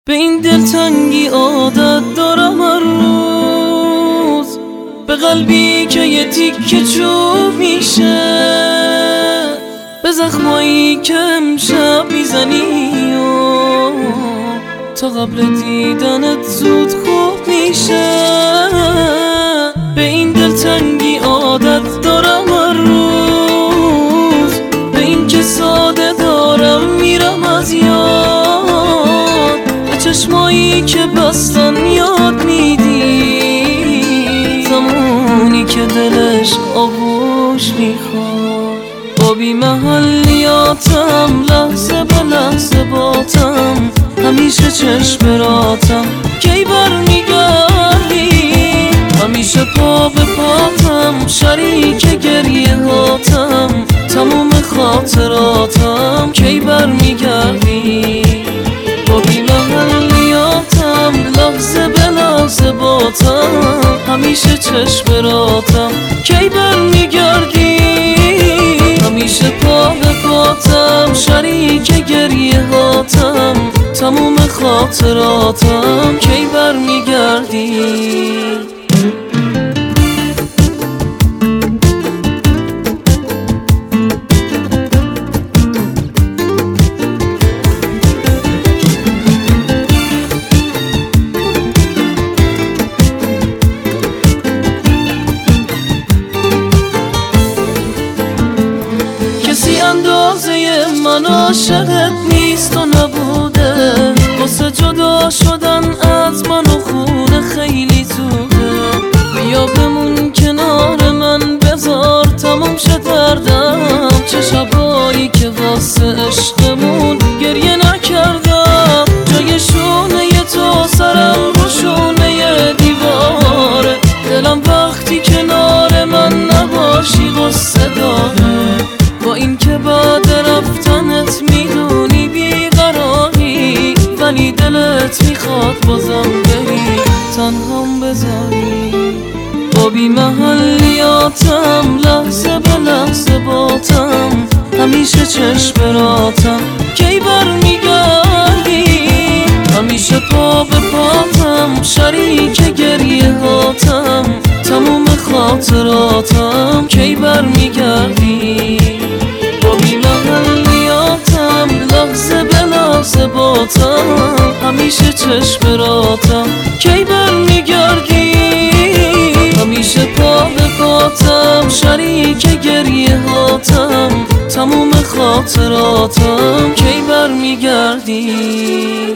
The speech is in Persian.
به این دلتنگی عادت دارم هر روز، به قلبی که یه تیکه چوب میشه، به زخمایی که امشب میزنی و تا قبل دیدنت زود خوب میشه. به این دلتنگی عادت دارم هر روز، به این که ساده دارم میرم از یاد، به چشمایی که بستن یاد میدی زمانی که دلش آغوش میخواد. با بی محلیاتم لحظه به لحظه باتم، همیشه چشم راتم کی برمیگردی، همیشه پا به پاتم شریک گریه هاتم، تموم خاطراتم کی برمیگردی. با بی محلیاتم لحظه به لحظه باتم، همیشه چشم راتم کی برمیگردی، همیشه پا به پاتم شریک گریه هاتم، تموم خاطراتم کی برمیگردی. کسی اندازه من عاشقت نیست و نبوده، واسه جدا شدن از من و خونه خیلی زوده. بیا بمون کنار من بذار تموم شه دردم، چه شبایی که واسه عشقمون گریه نکردم. جای شونه تو سرم رو شونه دیواره، دلم وقتی کنار من نباشی غصه داره. با این که بعد رفتنت میدونی بیقراری، ولی دلت میخواد بازم بری تنهام بذاری. با بی محلیاتم لحظه به لحظه باتم، همیشه چشم راتم کی برمیگردی، همیشه پا به پاتم شریک گریه هاتم، تموم خاطراتم کی برمیگردی. با بی محلیاتم لحظه به لحظه باتم، همیشه چشم راتم کی برمیگردی، همیشه پا به پاتم شریک گریه هاتم، تموم خاطراتم کی برمیگردی.